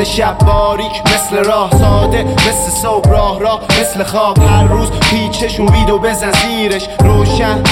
مثل شب باریک، مثل راه ساده، مثل صبح راه مثل خواب هر روز پیچشون ویدو بزن زیرش روشن.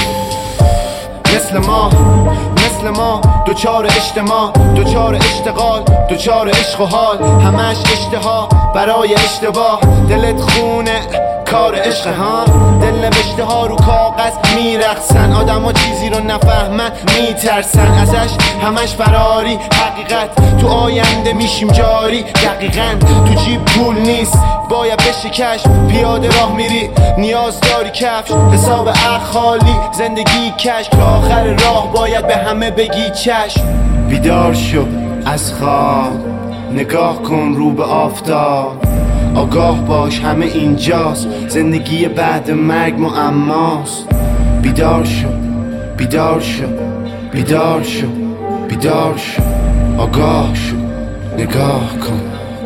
مثل ما دوچار اجتماع، دوچار اشتغال، دوچار عشق و حال، همش اشتها برای اشتباه. دلت خونه کار عشق ها، دل نوشته ها رو کاغذ میرقصن، آدم ها چیزی رو نفهمن میترسن ازش، همش فراری. حقیقت تو آینده میشیم جاری، دقیقاً تو جیب پول نیست باید بشه کشف. پیاده راه میری نیاز داری کفش، حساب عقل خالی زندگی کشف. تا آخر راه باید به همه بگی چشم. بیدار شو از خواب، نگاه کن رو به آفتاب، آگاه باش همه اینجاست، زندگی بعد مرگ معماست. بیدار شو بیدار شو بیدار شو بیدار شو، آگاه شو نگاه کن.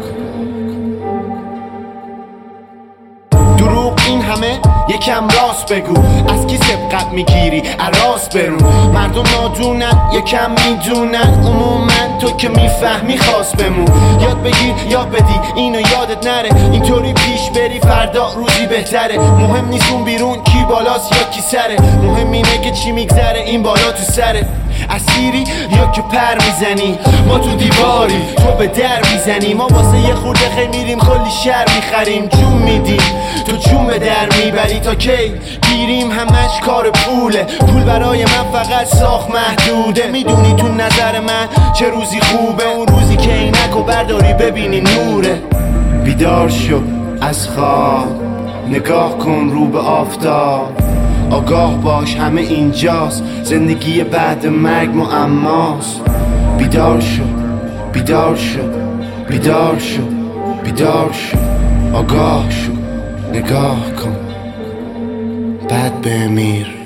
دروغ این همه یکم راست بگو، از کی سبقت میگیری عراس برو. مردم نادونن یکم میدونن، عموما تو که میفهمی خواست بمون. یاد بگیر یاد بدی اینو یادت نره، اینطوری پیش بری فردا روزی بهتره. مهم نیست اون بیرون کی بالاست یا کی سره، مهم اینه که چی میگذره این بالا تو سره. اسیری یا که پر میزنی، ما تو دیواری تو به در میزنی. ما واسه یه خورده خیلی میریم کلی شر میخریم، جون میدیم تو جون به در میبری. تا کی گیریم همش کار پوله، پول برای من فقط ساخت محدوده. میدونی تو نظر من چه روزی خوبه، اون روزی که عینکو برداری ببینی نوره. بیدار شو از خواب، نگاه کن رو به آفتاب، آگاه باش همه اینجاست، زندگی بعد مرگ معماست. بیدار شو بیدار شو بیدار شو بیدار شو، آگاه شو نگاه کن بعد بمیر.